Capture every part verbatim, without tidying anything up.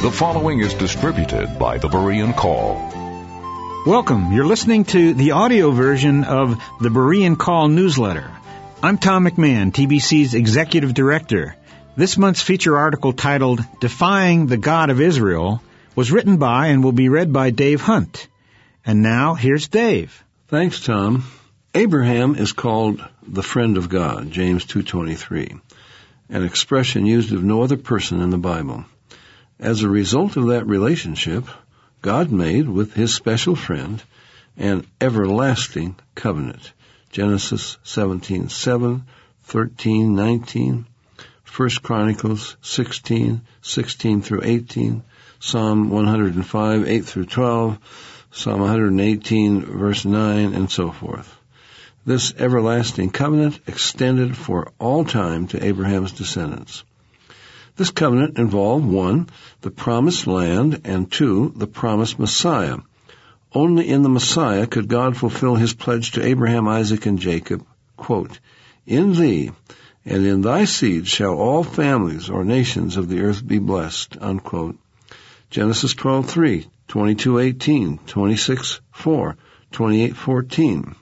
The following is distributed by the Berean Call. Welcome. You're listening to the audio version of the Berean Call newsletter. I'm Tom McMahon, T B C's Executive Director. This month's feature article titled Defying the God of Israel was written by and will be read by Dave Hunt. And now, here's Dave. Thanks, Tom. Abraham is called the friend of God, James two twenty-three, an expression used of no other person in the Bible. As a result of that relationship, God made with his special friend an everlasting covenant. Genesis seventeen seven, thirteen, nineteen, First Chronicles sixteen, sixteen through eighteen, Psalm one hundred five, eight through twelve, Psalm one hundred eighteen, verse nine, and so forth. This everlasting covenant extended for all time to Abraham's descendants. This covenant involved, one, the promised land, and two, the promised Messiah. Only in the Messiah could God fulfill his pledge to Abraham, Isaac, and Jacob, quote, "In thee and in thy seed shall all families or nations of the earth be blessed," unquote. Genesis twelve three, twenty-two eighteen, twenty-six four, twenty-eight fourteen.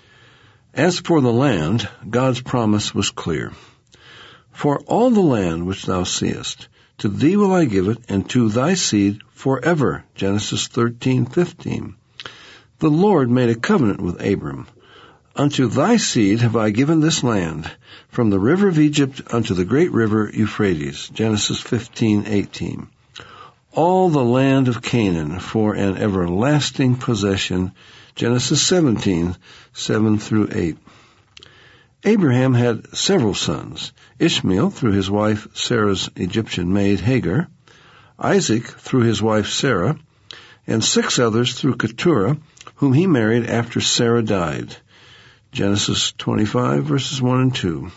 As for the land, God's promise was clear. "For all the land which thou seest, to thee will I give it, and to thy seed forever." Genesis thirteen fifteen. The Lord made a covenant with Abram. "Unto thy seed have I given this land, from the river of Egypt unto the great river Euphrates." Genesis fifteen eighteen. All the land of Canaan for an everlasting possession. Genesis seventeen seven through eight. Abraham had several sons: Ishmael through his wife Sarah's Egyptian maid Hagar, Isaac through his wife Sarah, and six others through Keturah, whom he married after Sarah died. Genesis twenty-five, verses one and two.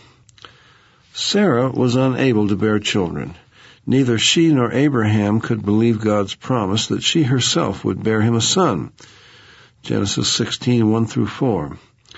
Sarah was unable to bear children. Neither she nor Abraham could believe God's promise that she herself would bear him a son. Genesis sixteen, one through four.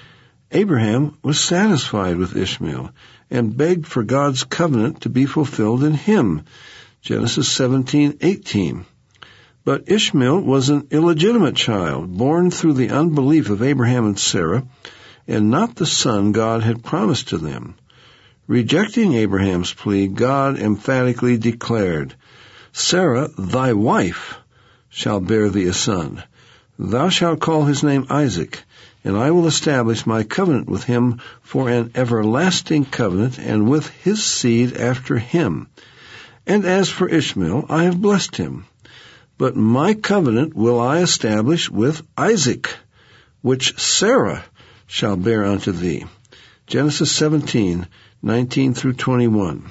Abraham was satisfied with Ishmael and begged for God's covenant to be fulfilled in him. Genesis seventeen eighteen. But Ishmael was an illegitimate child, born through the unbelief of Abraham and Sarah, and not the son God had promised to them. Rejecting Abraham's plea, God emphatically declared, "Sarah, thy wife, shall bear thee a son. Thou shalt call his name Isaac, and I will establish my covenant with him for an everlasting covenant, and with his seed after him. And as for Ishmael, I have blessed him. But my covenant will I establish with Isaac, which Sarah shall bear unto thee." Genesis seventeen, nineteen through twenty-one.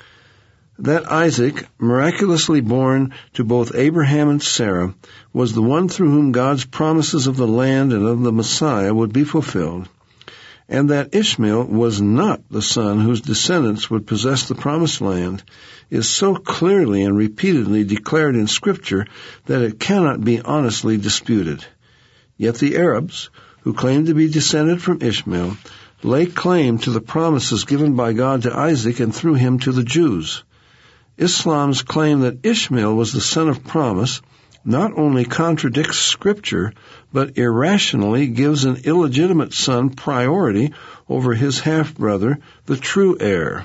That Isaac, miraculously born to both Abraham and Sarah, was the one through whom God's promises of the land and of the Messiah would be fulfilled, and that Ishmael was not the son whose descendants would possess the promised land, is so clearly and repeatedly declared in Scripture that it cannot be honestly disputed. Yet the Arabs, who claim to be descended from Ishmael, lay claim to the promises given by God to Isaac and through him to the Jews. Islam's claim that Ishmael was the son of promise not only contradicts Scripture, but irrationally gives an illegitimate son priority over his half-brother, the true heir.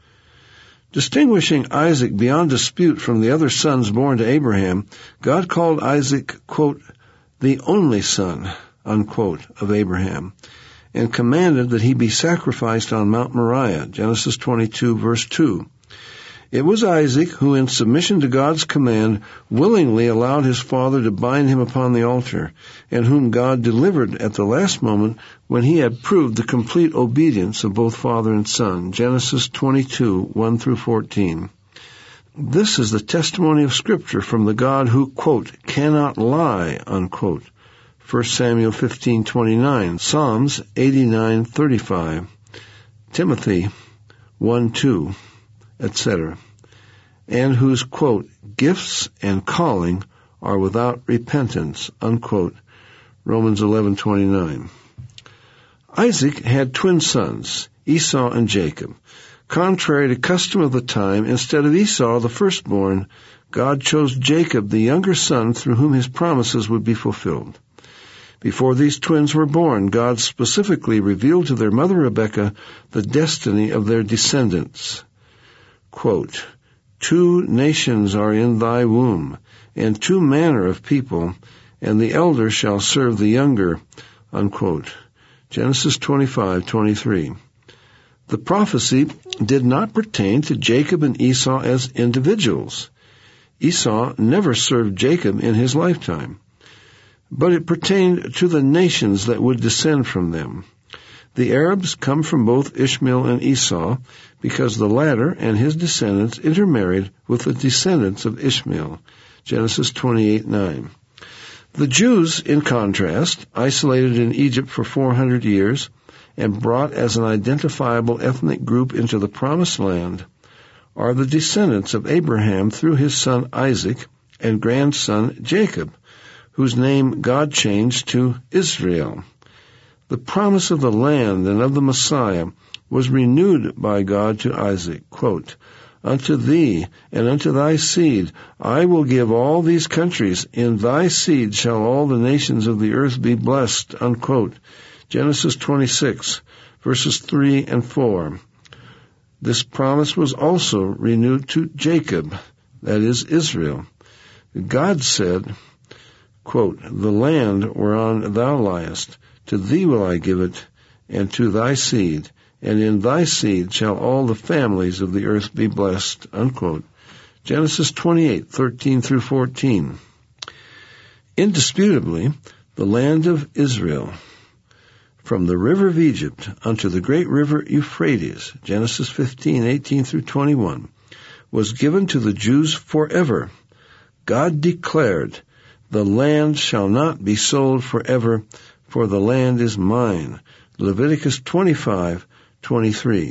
Distinguishing Isaac beyond dispute from the other sons born to Abraham, God called Isaac, quote, "the only son," unquote, of Abraham, and commanded that he be sacrificed on Mount Moriah, Genesis twenty-two, verse two. It was Isaac who, in submission to God's command, willingly allowed his father to bind him upon the altar, and whom God delivered at the last moment when he had proved the complete obedience of both father and son. Genesis twenty-two, one through fourteen. This is the testimony of Scripture from the God who, quote, "cannot lie," unquote. First Samuel fifteen twenty-nine, Psalms eighty-nine thirty-five, Timothy one two, et cetera, and whose, quote, "gifts and calling are without repentance," unquote. Romans eleven twenty-nine. Isaac had twin sons, Esau and Jacob. Contrary to custom of the time, instead of Esau, the firstborn, God chose Jacob, the younger son, through whom his promises would be fulfilled. Before these twins were born, God specifically revealed to their mother Rebekah the destiny of their descendants. Quote, "Two nations are in thy womb, and two manner of people, and the elder shall serve the younger." Unquote. Genesis twenty-five twenty-three. The prophecy did not pertain to Jacob and Esau as individuals. Esau never served Jacob in his lifetime, but it pertained to the nations that would descend from them. The Arabs come from both Ishmael and Esau because the latter and his descendants intermarried with the descendants of Ishmael. Genesis twenty-eight nine. The Jews, in contrast, isolated in Egypt for four hundred years and brought as an identifiable ethnic group into the Promised Land, are the descendants of Abraham through his son Isaac and grandson Jacob, whose name God changed to Israel. The promise of the land and of the Messiah was renewed by God to Isaac. Quote, "Unto thee and unto thy seed I will give all these countries. In thy seed shall all the nations of the earth be blessed." Unquote. Genesis twenty-six, verses three and four. This promise was also renewed to Jacob, that is, Israel. God said, quote, "The land whereon thou liest, to thee will I give it, and to thy seed, and in thy seed shall all the families of the earth be blessed." Unquote. Genesis twenty-eight thirteen through fourteen. Indisputably, the land of Israel, from the river of Egypt unto the great river Euphrates, Genesis fifteen eighteen through twenty-one, was given to the Jews forever. God declared, "The land shall not be sold forever, for the land is mine." Leviticus twenty-five twenty-three.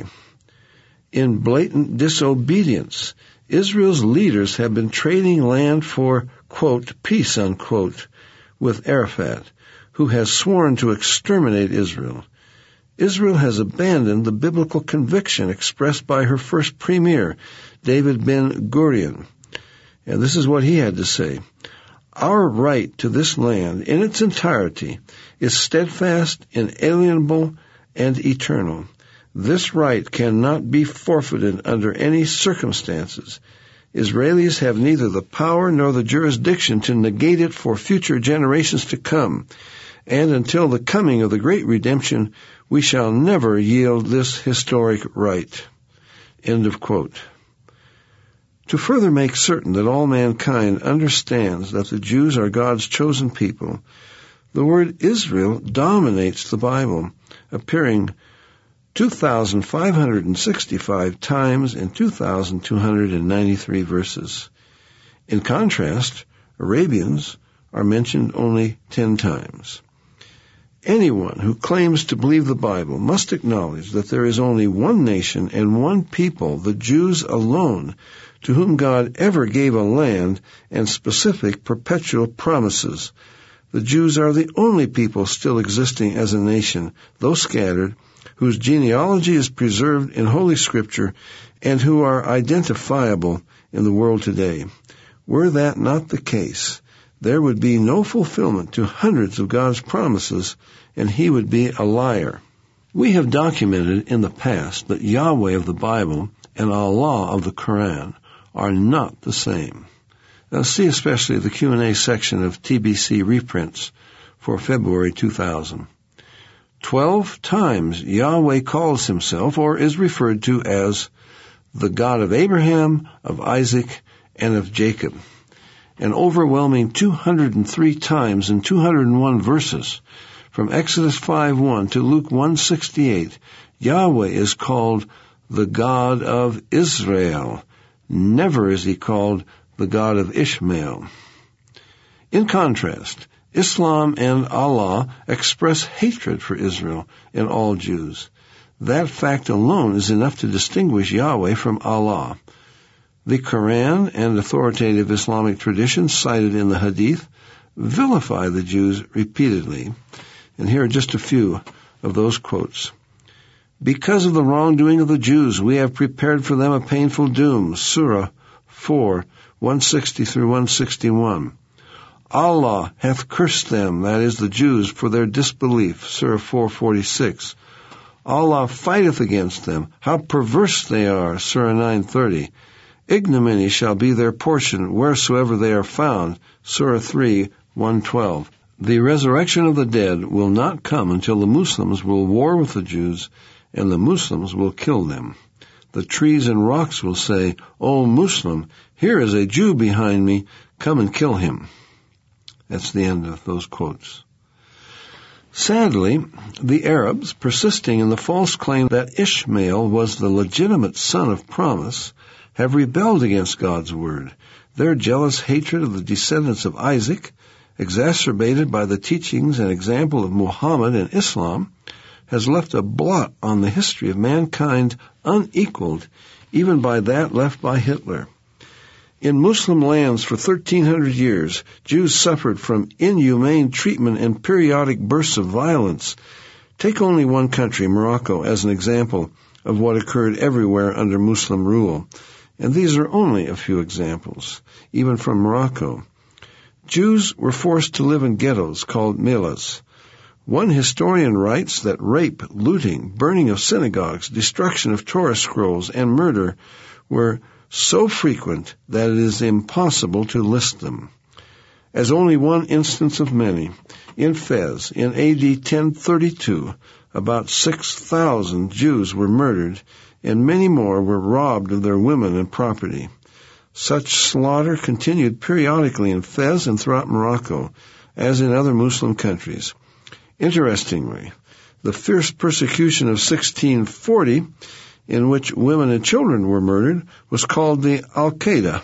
In blatant disobedience, Israel's leaders have been trading land for, quote, "peace," unquote, with Arafat, who has sworn to exterminate Israel. Israel has abandoned the biblical conviction expressed by her first premier, David Ben-Gurion. And this is what he had to say. "Our right to this land in its entirety is steadfast, inalienable, and eternal. This right cannot be forfeited under any circumstances. Israelis have neither the power nor the jurisdiction to negate it for future generations to come. And until the coming of the great redemption, we shall never yield this historic right." End of quote. To further make certain that all mankind understands that the Jews are God's chosen people, the word Israel dominates the Bible, appearing two thousand five hundred sixty-five times in two thousand two hundred ninety-three verses. In contrast, Arabians are mentioned only ten times. Anyone who claims to believe the Bible must acknowledge that there is only one nation and one people, the Jews alone, to whom God ever gave a land and specific perpetual promises. The Jews are the only people still existing as a nation, though scattered, whose genealogy is preserved in Holy Scripture and who are identifiable in the world today. Were that not the case, there would be no fulfillment to hundreds of God's promises, and he would be a liar. We have documented in the past that Yahweh of the Bible and Allah of the Quran are not the same. Now see especially the Q and A section of T B C reprints for February two thousand. Twelve times Yahweh calls himself or is referred to as the God of Abraham, of Isaac, and of Jacob. An overwhelming two hundred three times in two hundred one verses, from Exodus five one to Luke one sixty-eight, Yahweh is called the God of Israel. Never is he called the God of Ishmael. In contrast, Islam and Allah express hatred for Israel and all Jews. That fact alone is enough to distinguish Yahweh from Allah. The Quran and authoritative Islamic traditions cited in the Hadith vilify the Jews repeatedly. And here are just a few of those quotes. "Because of the wrongdoing of the Jews, we have prepared for them a painful doom." Surah four, one sixty through one sixty-one. Allah hath cursed them, that is, the Jews, for their disbelief, Surah four forty-six. Allah fighteth against them. How perverse they are, Surah nine thirty. Ignominy shall be their portion wheresoever they are found, Surah three one twelve. The resurrection of the dead will not come until the Muslims will war with the Jews, and the Muslims will kill them. The trees and rocks will say, O Muslim, here is a Jew behind me, come and kill him. That's the end of those quotes. Sadly, the Arabs, persisting in the false claim that Ishmael was the legitimate son of promise, have rebelled against God's word. Their jealous hatred of the descendants of Isaac, exacerbated by the teachings and example of Muhammad and Islam, has left a blot on the history of mankind unequaled even by that left by Hitler. In Muslim lands for thirteen hundred years, Jews suffered from inhumane treatment and periodic bursts of violence. Take only one country, Morocco, as an example of what occurred everywhere under Muslim rule. And these are only a few examples, even from Morocco. Jews were forced to live in ghettos called millas. One historian writes that rape, looting, burning of synagogues, destruction of Torah scrolls, and murder were so frequent that it is impossible to list them. As only one instance of many, in Fez, in A D ten thirty-two, about six thousand Jews were murdered, and many more were robbed of their women and property. Such slaughter continued periodically in Fez and throughout Morocco, as in other Muslim countries. Interestingly, the fierce persecution of sixteen forty, in which women and children were murdered, was called the Al-Qaeda.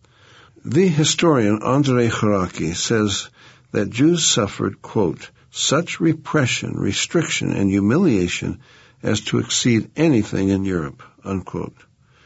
The historian Andrei Kharaki says that Jews suffered, quote, such repression, restriction, and humiliation as to exceed anything in Europe, unquote.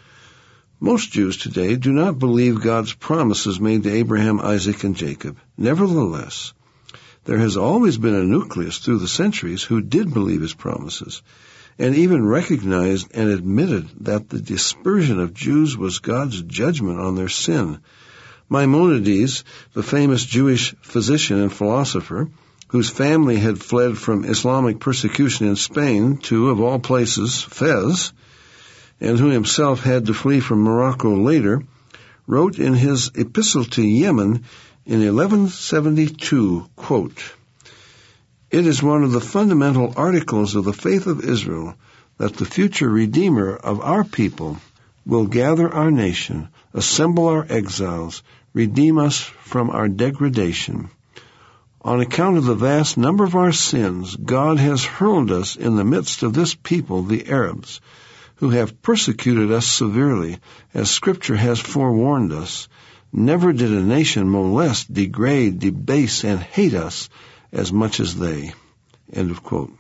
Most Jews today do not believe God's promises made to Abraham, Isaac, and Jacob. Nevertheless, there has always been a nucleus through the centuries who did believe his promises, and even recognized and admitted that the dispersion of Jews was God's judgment on their sin. Maimonides, the famous Jewish physician and philosopher, whose family had fled from Islamic persecution in Spain to, of all places, Fez, and who himself had to flee from Morocco later, wrote in his epistle to Yemen in eleven seventy-two, quote, it is one of the fundamental articles of the faith of Israel that the future Redeemer of our people will gather our nation, assemble our exiles, redeem us from our degradation. On account of the vast number of our sins, God has hurled us in the midst of this people, the Arabs, who have persecuted us severely, as Scripture has forewarned us. Never did a nation molest, degrade, debase, and hate us as much as they. End of quote.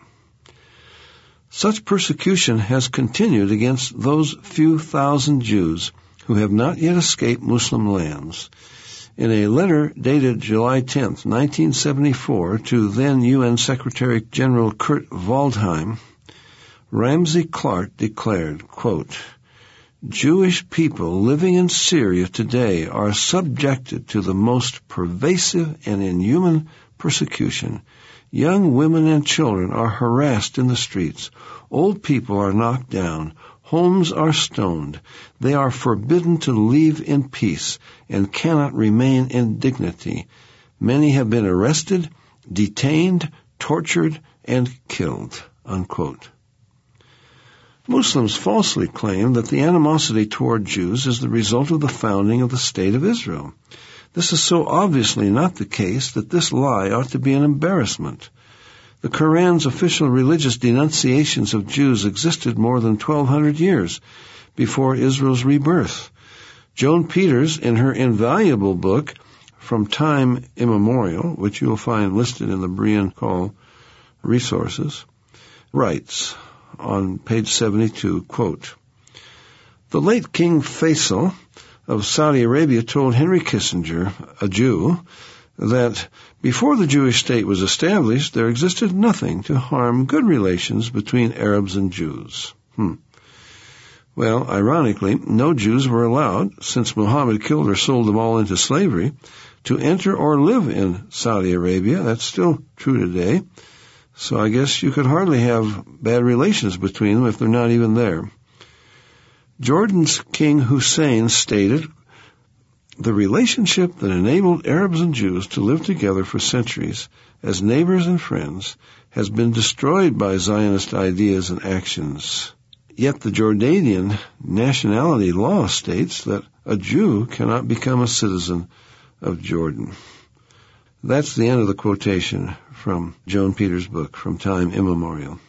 Such persecution has continued against those few thousand Jews who have not yet escaped Muslim lands. In a letter dated July tenth, nineteen seventy-four, to then U N Secretary General Kurt Waldheim, Ramsey Clark declared, quote, Jewish people living in Syria today are subjected to the most pervasive and inhuman persecution. Young women and children are harassed in the streets. Old people are knocked down. Homes are stoned. They are forbidden to leave in peace and cannot remain in dignity. Many have been arrested, detained, tortured, and killed, unquote. Muslims falsely claim that the animosity toward Jews is the result of the founding of the State of Israel. This is so obviously not the case that this lie ought to be an embarrassment. The Quran's official religious denunciations of Jews existed more than twelve hundred years before Israel's rebirth. Joan Peters, in her invaluable book, From Time Immemorial, which you'll find listed in the Berean Call resources, writes on page seventy-two, quote, the late King Faisal of Saudi Arabia told Henry Kissinger, a Jew, that before the Jewish state was established, there existed nothing to harm good relations between Arabs and Jews. Hmm. Well, ironically, no Jews were allowed, since Muhammad killed or sold them all into slavery, to enter or live in Saudi Arabia. That's still true today. So I guess you could hardly have bad relations between them if they're not even there. Jordan's King Hussein stated, "The relationship that enabled Arabs and Jews to live together for centuries as neighbors and friends has been destroyed by Zionist ideas and actions. Yet the Jordanian nationality law states that a Jew cannot become a citizen of Jordan." That's the end of the quotation from Joan Peters' book, From Time Immemorial.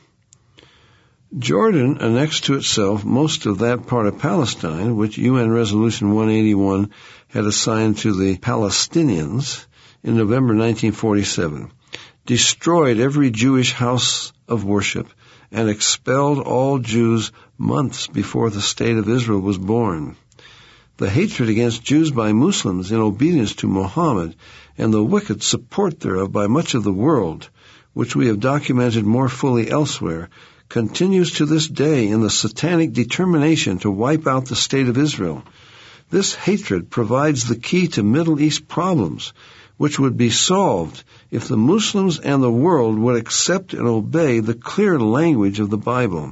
Jordan annexed to itself most of that part of Palestine which U N Resolution one eighty-one had assigned to the Palestinians in November nineteen forty-seven, destroyed every Jewish house of worship, and expelled all Jews months before the State of Israel was born. The hatred against Jews by Muslims in obedience to Muhammad and the wicked support thereof by much of the world, which we have documented more fully elsewhere, continues to this day in the satanic determination to wipe out the State of Israel. This hatred provides the key to Middle East problems, which would be solved if the Muslims and the world would accept and obey the clear language of the Bible.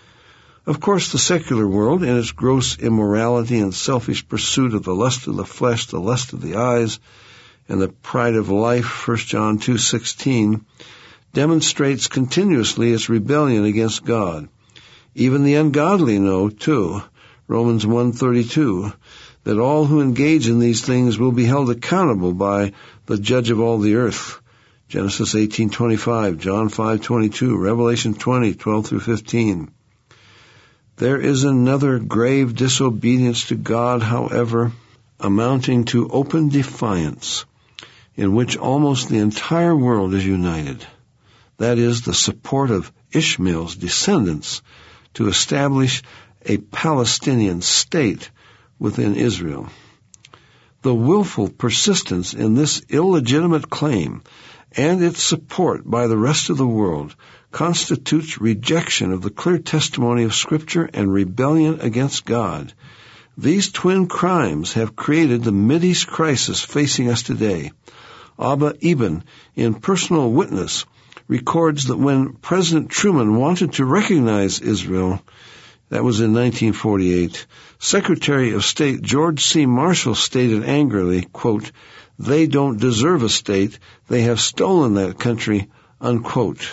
Of course, the secular world, in its gross immorality and selfish pursuit of the lust of the flesh, the lust of the eyes, and the pride of life, First John two sixteen, demonstrates continuously its rebellion against God. Even the ungodly know, too, Romans one thirty-two, that all who engage in these things will be held accountable by the judge of all the earth. Genesis eighteen twenty-five, John five twenty-two, Revelation twenty, twelve through fifteen. There is another grave disobedience to God, however, amounting to open defiance, in which almost the entire world is united. That is, the support of Ishmael's descendants to establish a Palestinian state within Israel. The willful persistence in this illegitimate claim and its support by the rest of the world constitutes rejection of the clear testimony of Scripture and rebellion against God. These twin crimes have created the Mideast crisis facing us today. Abba Eban, in personal witness, records that when President Truman wanted to recognize Israel, that was in nineteen forty-eight, Secretary of State George C. Marshall stated angrily, quote, "They don't deserve a state. They have stolen that country," unquote.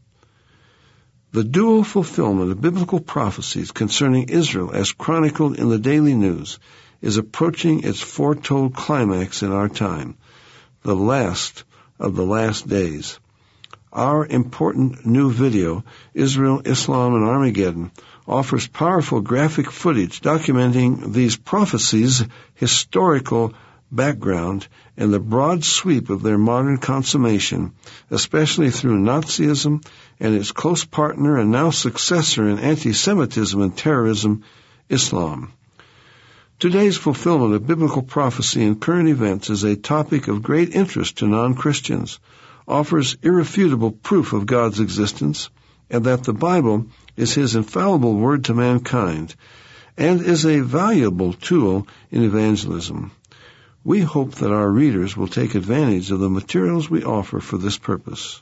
The dual fulfillment of biblical prophecies concerning Israel as chronicled in the daily news is approaching its foretold climax in our time, the last of the last days. Our important new video, Israel, Islam, and Armageddon, offers powerful graphic footage documenting these prophecies' historical background and the broad sweep of their modern consummation, especially through Nazism and its close partner and now successor in anti-Semitism and terrorism, Islam. Today's fulfillment of biblical prophecy in current events is a topic of great interest to non-Christians, offers irrefutable proof of God's existence, and that the Bible is His infallible word to mankind, and is a valuable tool in evangelism. We hope that our readers will take advantage of the materials we offer for this purpose.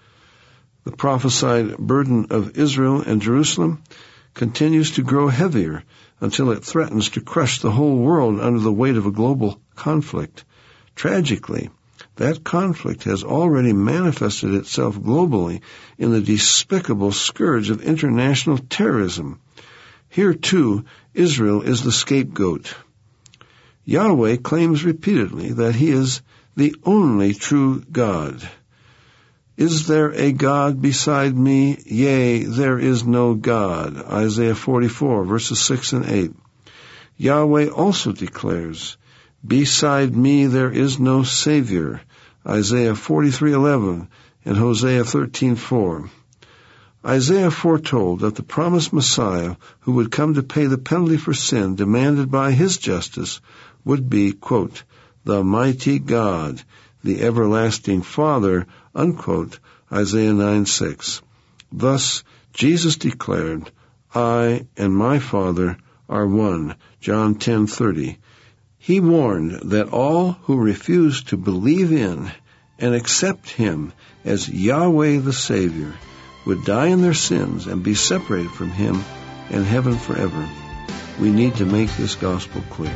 The prophesied burden of Israel and Jerusalem continues to grow heavier until it threatens to crush the whole world under the weight of a global conflict. Tragically, that conflict has already manifested itself globally in the despicable scourge of international terrorism. Here, too, Israel is the scapegoat. Yahweh claims repeatedly that He is the only true God. "Is there a God beside me? Yea, there is no God." Isaiah forty-four, verses six and eight. Yahweh also declares, "Beside me there is no Savior." Isaiah forty-three eleven and Hosea thirteen four. Isaiah foretold that the promised Messiah, who would come to pay the penalty for sin demanded by His justice, would be, quote, "the mighty God, the everlasting Father," unquote, Isaiah nine six. Thus, Jesus declared, "I and my Father are one, John ten thirty. He warned that all who refuse to believe in and accept him as Yahweh the Savior would die in their sins and be separated from him and heaven forever. We need to make this gospel clear.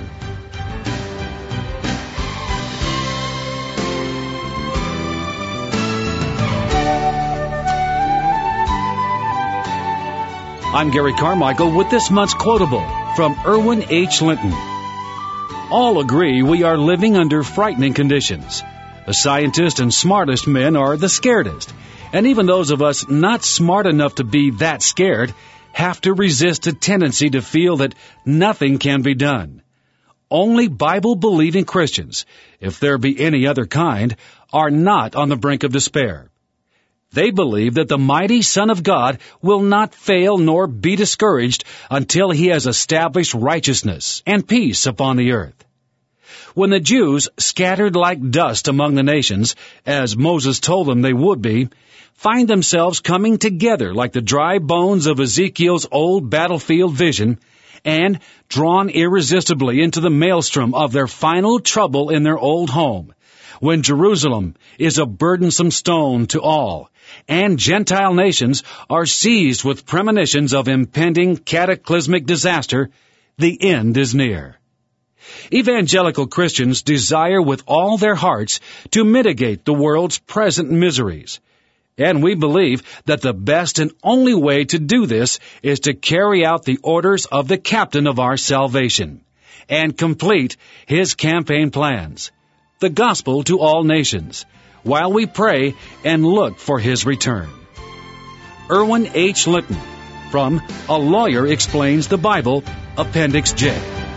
I'm Gary Carmichael with this month's quotable from Erwin H. Linton. All agree we are living under frightening conditions. The scientists and smartest men are the scaredest, and even those of us not smart enough to be that scared have to resist a tendency to feel that nothing can be done. Only Bible-believing Christians, if there be any other kind, are not on the brink of despair. They believe that the mighty Son of God will not fail nor be discouraged until he has established righteousness and peace upon the earth. When the Jews scattered like dust among the nations, as Moses told them they would be, find themselves coming together like the dry bones of Ezekiel's old battlefield vision, and drawn irresistibly into the maelstrom of their final trouble in their old home, when Jerusalem is a burdensome stone to all, and Gentile nations are seized with premonitions of impending cataclysmic disaster, the end is near. Evangelical Christians desire with all their hearts to mitigate the world's present miseries, and we believe that the best and only way to do this is to carry out the orders of the captain of our salvation and complete his campaign plans, the gospel to all nations, while we pray and look for his return. Erwin H. Linton, from A Lawyer Explains the Bible, Appendix J.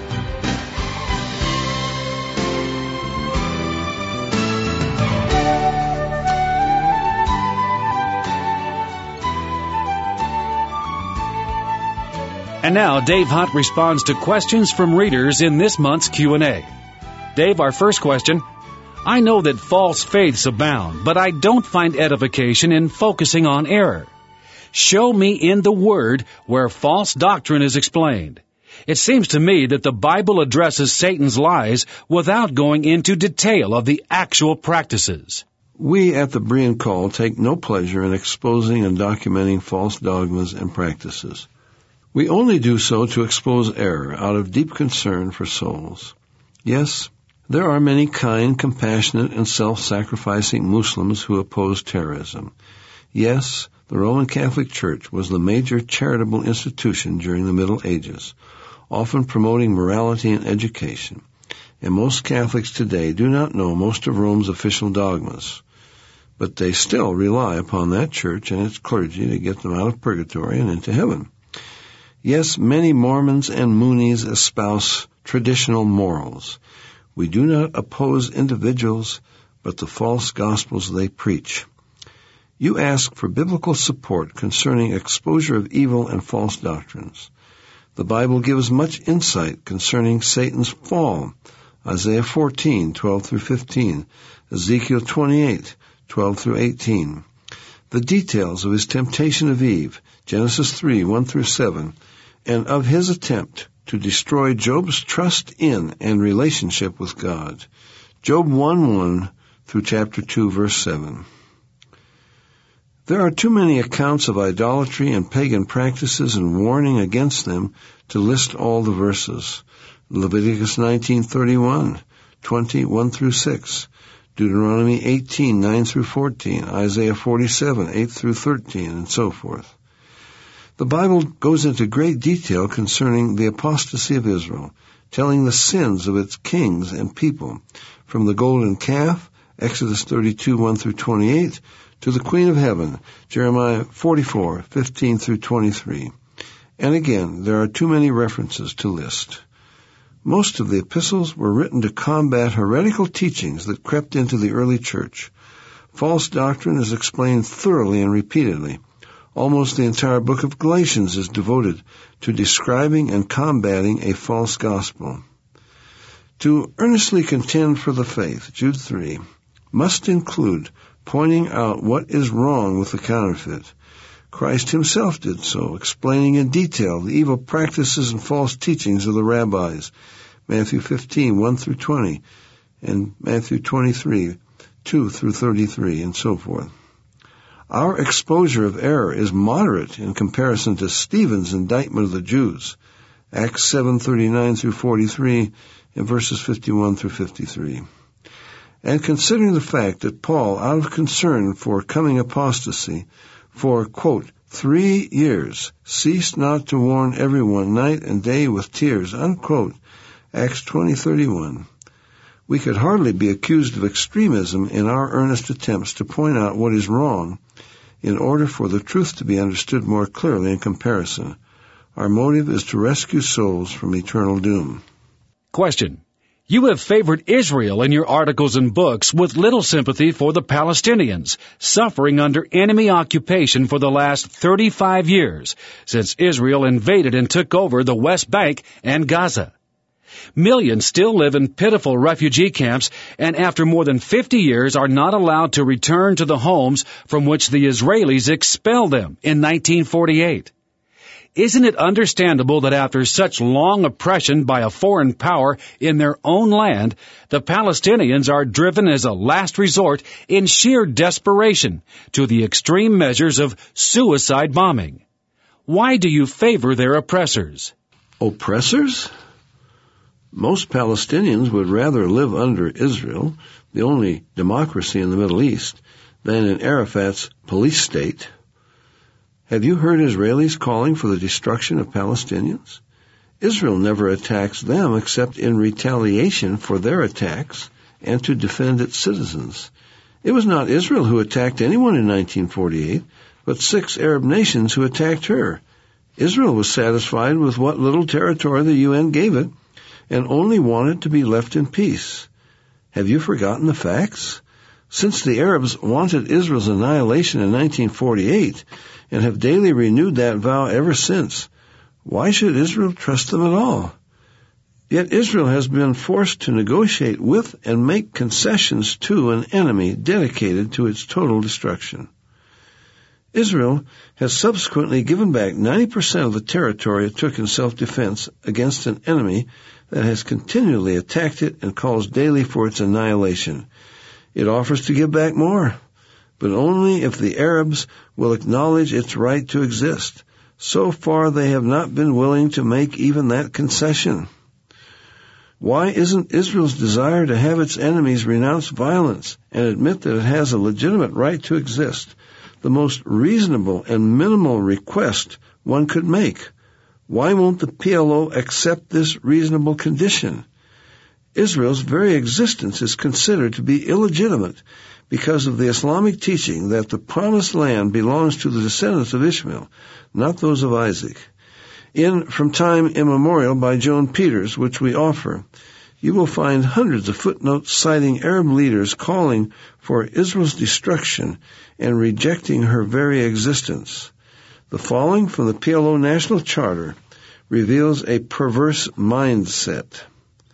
And now, Dave Hunt responds to questions from readers in this month's Q and A. Dave, our first question: I know that false faiths abound, but I don't find edification in focusing on error. Show me in the Word where false doctrine is explained. It seems to me that the Bible addresses Satan's lies without going into detail of the actual practices. We at the Berean Call take no pleasure in exposing and documenting false dogmas and practices. We only do so to expose error out of deep concern for souls. Yes, there are many kind, compassionate, and self-sacrificing Muslims who oppose terrorism. Yes, the Roman Catholic Church was the major charitable institution during the Middle Ages, often promoting morality and education. And most Catholics today do not know most of Rome's official dogmas, but they still rely upon that church and its clergy to get them out of purgatory and into heaven. Yes, many Mormons and Moonies espouse traditional morals. We do not oppose individuals, but the false gospels they preach. You ask for biblical support concerning exposure of evil and false doctrines. The Bible gives much insight concerning Satan's fall. Isaiah fourteen, twelve through fifteen, Ezekiel twenty-eight, twelve through eighteen. The details of his temptation of Eve, Genesis three, one through seven, and of his attempt to destroy Job's trust in and relationship with God, Job one, one through chapter two, verse seven. There are too many accounts of idolatry and pagan practices and warning against them to list all the verses. Leviticus nineteen thirty-one, twenty, one through six, Deuteronomy eighteen, nine through fourteen, Isaiah forty-seven, eight through thirteen, and so forth. The Bible goes into great detail concerning the apostasy of Israel, telling the sins of its kings and people, from the golden calf, Exodus thirty-two, one through twenty-eight, to the Queen of Heaven, Jeremiah forty-four, fifteen through twenty-three. And again, there are too many references to list. Most of the epistles were written to combat heretical teachings that crept into the early church. False doctrine is explained thoroughly and repeatedly. Almost the entire book of Galatians is devoted to describing and combating a false gospel. To earnestly contend for the faith, Jude three, must include pointing out what is wrong with the counterfeit, Christ himself did so, explaining in detail the evil practices and false teachings of the rabbis. Matthew fifteen, one through twenty, and Matthew twenty-three, two through thirty-three, and so forth. Our exposure of error is moderate in comparison to Stephen's indictment of the Jews. Acts seven, thirty-nine through forty-three, and verses fifty-one through fifty-three. And considering the fact that Paul, out of concern for coming apostasy, for, quote, three years, ceased not to warn everyone night and day with tears, unquote, Acts twenty, thirty-one, we could hardly be accused of extremism in our earnest attempts to point out what is wrong in order for the truth to be understood more clearly in comparison. Our motive is to rescue souls from eternal doom. Question. You have favored Israel in your articles and books with little sympathy for the Palestinians, suffering under enemy occupation for the last thirty-five years, since Israel invaded and took over the West Bank and Gaza. Millions still live in pitiful refugee camps, and after more than fifty years are not allowed to return to the homes from which the Israelis expelled them in nineteen forty-eight. Isn't it understandable that after such long oppression by a foreign power in their own land, the Palestinians are driven as a last resort in sheer desperation to the extreme measures of suicide bombing? Why do you favor their oppressors? Oppressors? Most Palestinians would rather live under Israel, the only democracy in the Middle East, than in Arafat's police state. Have you heard Israelis calling for the destruction of Palestinians? Israel never attacks them except in retaliation for their attacks and to defend its citizens. It was not Israel who attacked anyone in nineteen forty-eight, but six Arab nations who attacked her. Israel was satisfied with what little territory the U N gave it and only wanted to be left in peace. Have you forgotten the facts? Since the Arabs wanted Israel's annihilation in nineteen forty-eight and have daily renewed that vow ever since, why should Israel trust them at all? Yet Israel has been forced to negotiate with and make concessions to an enemy dedicated to its total destruction. Israel has subsequently given back ninety percent of the territory it took in self-defense against an enemy that has continually attacked it and calls daily for its annihilation. It offers to give back more, but only if the Arabs will acknowledge its right to exist. So far they have not been willing to make even that concession. Why isn't Israel's desire to have its enemies renounce violence and admit that it has a legitimate right to exist the most reasonable and minimal request one could make? Why won't the P L O accept this reasonable condition? Israel's very existence is considered to be illegitimate because of the Islamic teaching that the promised land belongs to the descendants of Ishmael, not those of Isaac. In From Time Immemorial by Joan Peters, which we offer, you will find hundreds of footnotes citing Arab leaders calling for Israel's destruction and rejecting her very existence. The following from the P L O National Charter reveals a perverse mindset.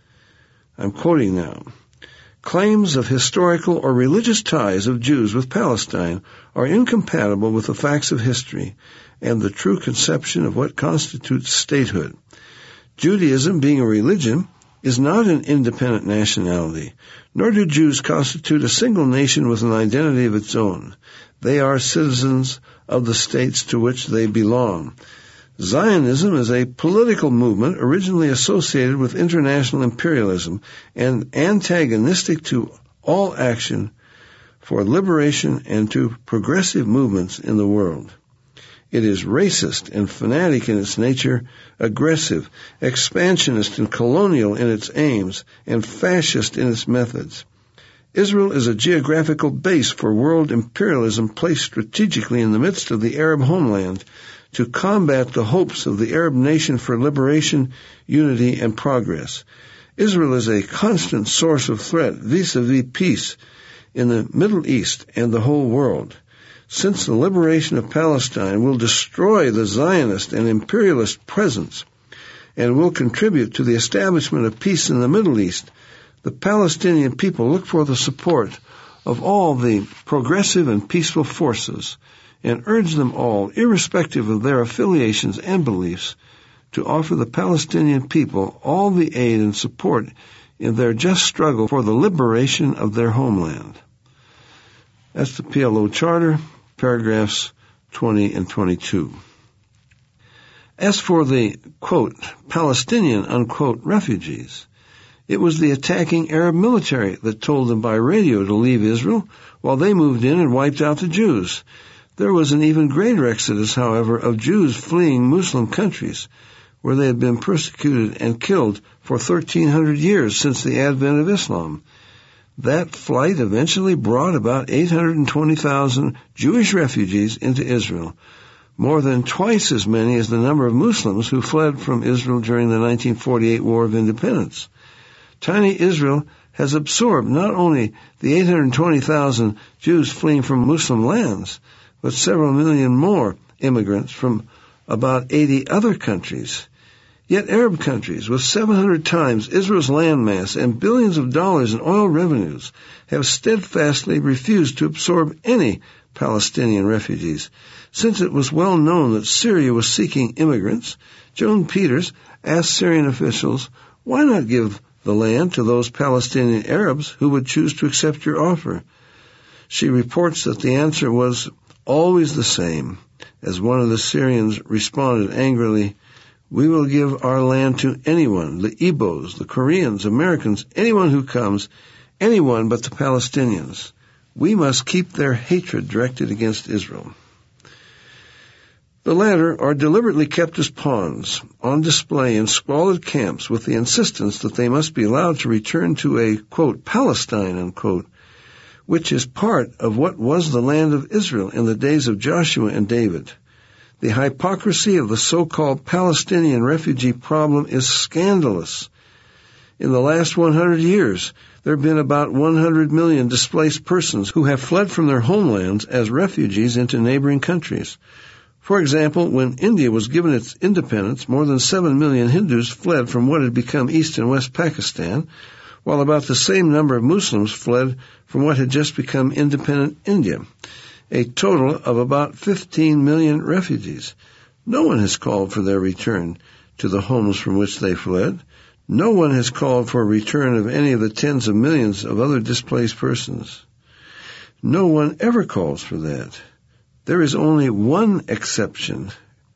I'm quoting now. Claims of historical or religious ties of Jews with Palestine are incompatible with the facts of history and the true conception of what constitutes statehood. Judaism, being a religion, is not an independent nationality, nor do Jews constitute a single nation with an identity of its own. They are citizens of the states to which they belong. Zionism is a political movement originally associated with international imperialism and antagonistic to all action for liberation and to progressive movements in the world. It is racist and fanatic in its nature, aggressive, expansionist and colonial in its aims, and fascist in its methods. Israel is a geographical base for world imperialism placed strategically in the midst of the Arab homeland to combat the hopes of the Arab nation for liberation, unity, and progress. Israel is a constant source of threat vis-a-vis peace in the Middle East and the whole world. Since the liberation of Palestine will destroy the Zionist and imperialist presence and will contribute to the establishment of peace in the Middle East, the Palestinian people look for the support of all the progressive and peaceful forces and urged them all, irrespective of their affiliations and beliefs, to offer the Palestinian people all the aid and support in their just struggle for the liberation of their homeland. That's the P L O Charter, paragraphs twenty and twenty-two. As for the, quote, Palestinian, unquote, refugees, it was the attacking Arab military that told them by radio to leave Israel while they moved in and wiped out the Jews. There was an even greater exodus, however, of Jews fleeing Muslim countries where they had been persecuted and killed for thirteen hundred years since the advent of Islam. That flight eventually brought about eight hundred twenty thousand Jewish refugees into Israel, more than twice as many as the number of Muslims who fled from Israel during the nineteen forty-eight War of Independence. Tiny Israel has absorbed not only the eight hundred twenty thousand Jews fleeing from Muslim lands, but several million more immigrants from about eighty other countries. Yet Arab countries, with seven hundred times Israel's landmass and billions of dollars in oil revenues, have steadfastly refused to absorb any Palestinian refugees. Since it was well known that Syria was seeking immigrants, Joan Peters asked Syrian officials, why not give the land to those Palestinian Arabs who would choose to accept your offer? She reports that the answer was always the same, as one of the Syrians responded angrily, we will give our land to anyone, the Igbos, the Koreans, Americans, anyone who comes, anyone but the Palestinians. We must keep their hatred directed against Israel. The latter are deliberately kept as pawns, on display in squalid camps with the insistence that they must be allowed to return to a, quote, Palestine, unquote, which is part of what was the land of Israel in the days of Joshua and David. The hypocrisy of the so-called Palestinian refugee problem is scandalous. In the last one hundred years, there have been about one hundred million displaced persons who have fled from their homelands as refugees into neighboring countries. For example, when India was given its independence, more than seven million Hindus fled from what had become East and West Pakistan, while about the same number of Muslims fled from what had just become independent India. A total of about fifteen million refugees. No one has called for their return to the homes from which they fled. No one has called for a return of any of the tens of millions of other displaced persons. No one ever calls for that. There is only one exception,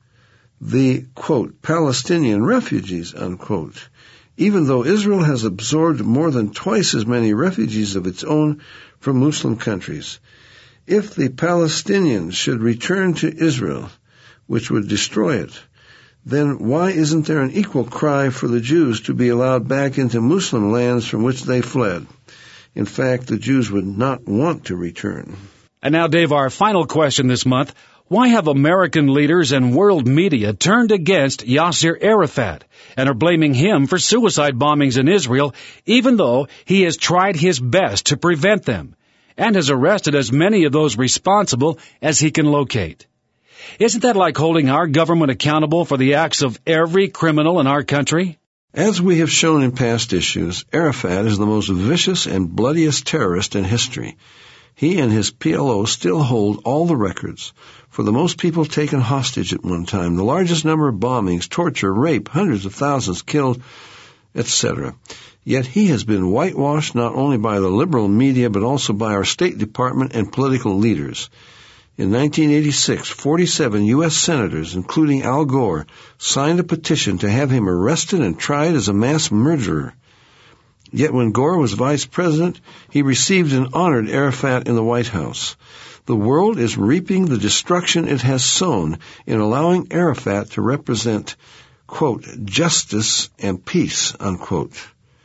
the, quote, Palestinian refugees, unquote, even though Israel has absorbed more than twice as many refugees of its own from Muslim countries. If the Palestinians should return to Israel, which would destroy it, then why isn't there an equal cry for the Jews to be allowed back into Muslim lands from which they fled? In fact, the Jews would not want to return. And now, Dave, our final question this month. Why have American leaders and world media turned against Yasser Arafat and are blaming him for suicide bombings in Israel, even though he has tried his best to prevent them and has arrested as many of those responsible as he can locate? Isn't that like holding our government accountable for the acts of every criminal in our country? As we have shown in past issues, Arafat is the most vicious and bloodiest terrorist in history. He and his P L O still hold all the records for the most people taken hostage at one time, the largest number of bombings, torture, rape, hundreds of thousands killed, et cetera. Yet he has been whitewashed not only by the liberal media but also by our State Department and political leaders. In nineteen eighty-six, forty-seven U S senators, including Al Gore, signed a petition to have him arrested and tried as a mass murderer. Yet when Gore was vice president, he received and honored Arafat in the White House. The world is reaping the destruction it has sown in allowing Arafat to represent, quote, justice and peace, unquote.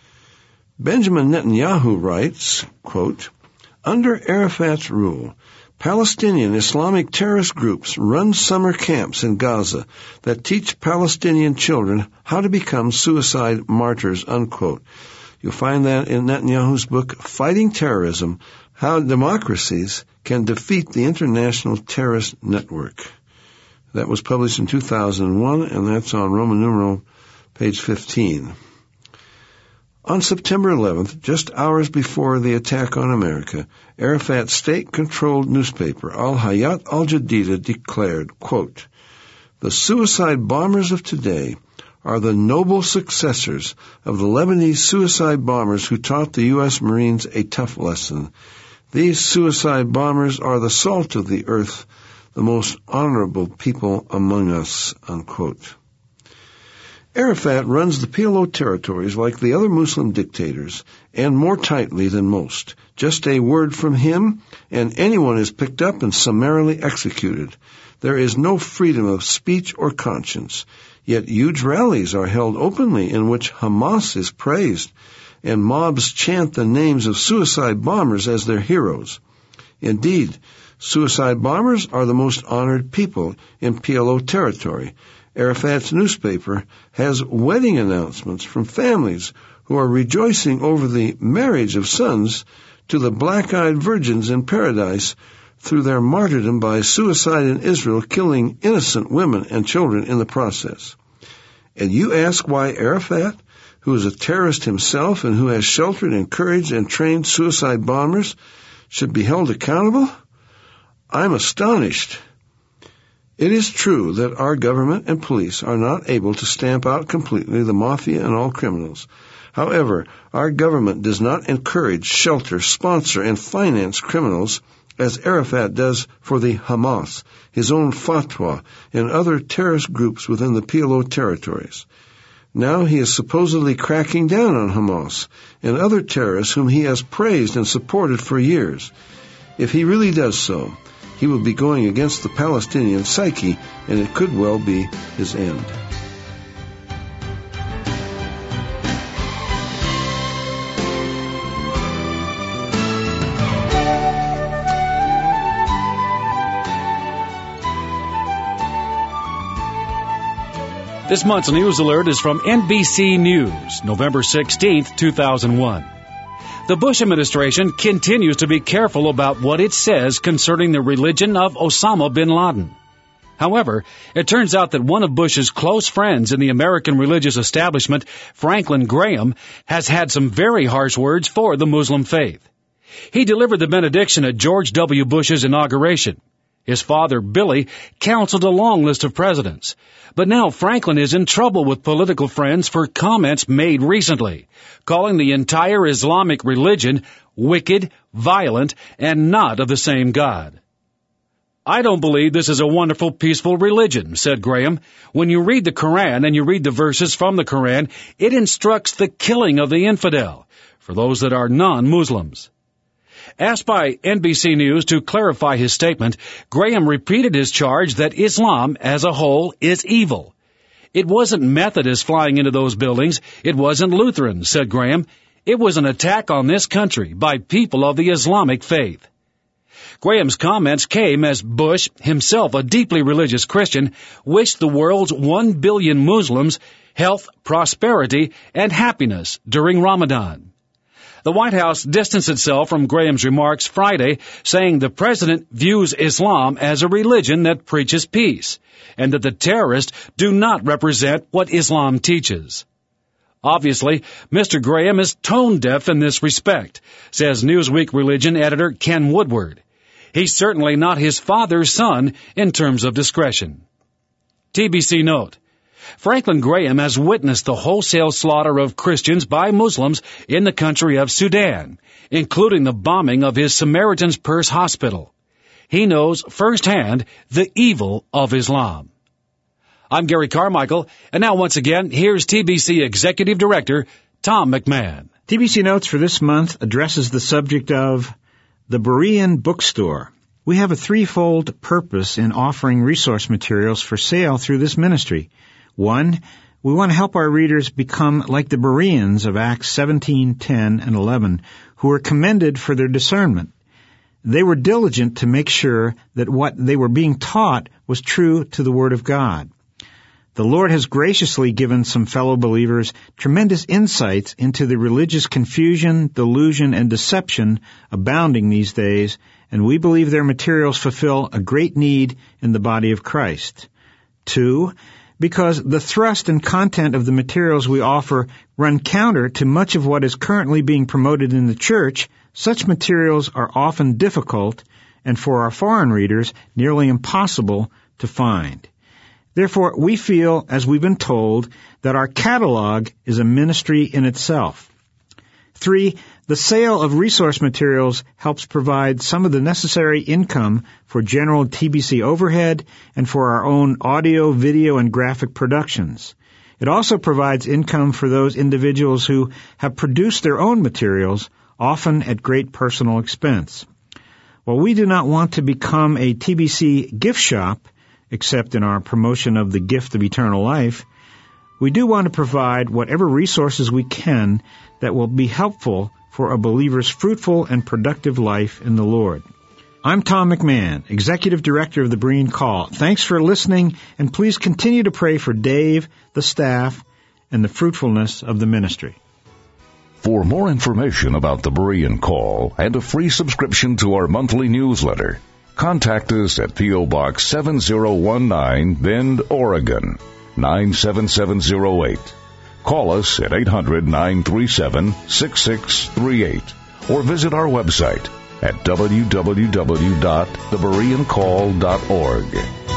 Benjamin Netanyahu writes, quote, under Arafat's rule, Palestinian Islamic terrorist groups run summer camps in Gaza that teach Palestinian children how to become suicide martyrs, unquote. You'll find that in Netanyahu's book, Fighting Terrorism, How Democracies Can Defeat the International Terrorist Network. That was published in two thousand one, and that's on Roman numeral, page fifteen. On September eleventh, just hours before the attack on America, Arafat's state-controlled newspaper, Al-Hayat Al-Jadida, declared, quote, "The suicide bombers of today are the noble successors of the Lebanese suicide bombers who taught the U S Marines a tough lesson. These suicide bombers are the salt of the earth, the most honorable people among us," unquote. Arafat runs the P L O territories like the other Muslim dictators, and more tightly than most. Just a word from him, and anyone is picked up and summarily executed. There is no freedom of speech or conscience. Yet huge rallies are held openly in which Hamas is praised, and mobs chant the names of suicide bombers as their heroes. Indeed, suicide bombers are the most honored people in P L O territory. Arafat's newspaper has wedding announcements from families who are rejoicing over the marriage of sons to the black-eyed virgins in paradise through their martyrdom by suicide in Israel, killing innocent women and children in the process. And you ask why Arafat, who is a terrorist himself and who has sheltered, encouraged, and trained suicide bombers, should be held accountable? I'm astonished. It is true that our government and police are not able to stamp out completely the mafia and all criminals. However, our government does not encourage, shelter, sponsor, and finance criminals as Arafat does for the Hamas, his own Fatwa, and other terrorist groups within the P L O territories. Now he is supposedly cracking down on Hamas and other terrorists whom he has praised and supported for years. If he really does so, he will be going against the Palestinian psyche, and it could well be his end. This month's news alert is from N B C News, November sixteenth, two thousand one. The Bush administration continues to be careful about what it says concerning the religion of Osama bin Laden. However, it turns out that one of Bush's close friends in the American religious establishment, Franklin Graham, has had some very harsh words for the Muslim faith. He delivered the benediction at George W. Bush's inauguration. His father, Billy, counseled a long list of presidents. But now Franklin is in trouble with political friends for comments made recently, calling the entire Islamic religion wicked, violent, and not of the same God. "I don't believe this is a wonderful, peaceful religion," said Graham. "When you read the Quran and you read the verses from the Quran, it instructs the killing of the infidel for those that are non-Muslims." Asked by N B C News to clarify his statement, Graham repeated his charge that Islam as a whole is evil. "It wasn't Methodists flying into those buildings. It wasn't Lutherans," said Graham. "It was an attack on this country by people of the Islamic faith." Graham's comments came as Bush, himself a deeply religious Christian, wished the world's one billion Muslims health, prosperity, and happiness during Ramadan. The White House distanced itself from Graham's remarks Friday, saying the president views Islam as a religion that preaches peace, and that the terrorists do not represent what Islam teaches. Obviously, Mister Graham is tone-deaf in this respect, says Newsweek religion editor Ken Woodward. He's certainly not his father's son in terms of discretion. T B C note. Franklin Graham has witnessed the wholesale slaughter of Christians by Muslims in the country of Sudan, including the bombing of his Samaritan's Purse hospital. He knows firsthand the evil of Islam. I'm Gary Carmichael, and now once again, here's T B C Executive Director Tom McMahon. T B C Notes for this month addresses the subject of the Berean Bookstore. We have a threefold purpose in offering resource materials for sale through this ministry. One, we want to help our readers become like the Bereans of Acts seventeen, ten, and eleven, who were commended for their discernment. They were diligent to make sure that what they were being taught was true to the Word of God. The Lord has graciously given some fellow believers tremendous insights into the religious confusion, delusion, and deception abounding these days, and we believe their materials fulfill a great need in the body of Christ. Two, Because the thrust and content of the materials we offer run counter to much of what is currently being promoted in the church, such materials are often difficult and for our foreign readers nearly impossible to find. Therefore, we feel, as we've been told, that our catalog is a ministry in itself. Three, the sale of resource materials helps provide some of the necessary income for general T B C overhead and for our own audio, video, and graphic productions. It also provides income for those individuals who have produced their own materials, often at great personal expense. While we do not want to become a T B C gift shop, except in our promotion of the gift of eternal life, we do want to provide whatever resources we can that will be helpful for a believer's fruitful and productive life in the Lord. I'm Tom McMahon, Executive Director of the Berean Call. Thanks for listening, and please continue to pray for Dave, the staff, and the fruitfulness of the ministry. For more information about the Berean Call and a free subscription to our monthly newsletter, contact us at P O. Box seven zero one nine, Bend, Oregon, nine seven seven zero eight. Call us at eight hundred, nine three seven, six six three eight or visit our website at w w w dot the berean call dot org.